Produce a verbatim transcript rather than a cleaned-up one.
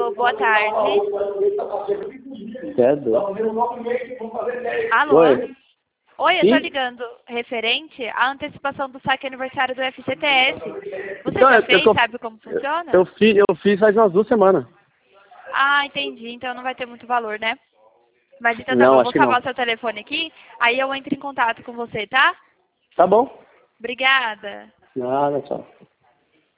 Alô, boa tarde. Cedo. Alô? Oi. Oi, eu Sim? tô ligando referente à antecipação do saque aniversário do F C T S. Você Não, já eu- eu fez? tô- Sabe como funciona? Eu fiz, eu fiz faz umas duas semanas. Ah, entendi. Então não vai ter muito valor, né? Mas então tá bom, Não, eu acho vou que salvar não. o seu telefone aqui, aí eu entro em contato com você, tá? Tá bom. Obrigada. Nada, tchau.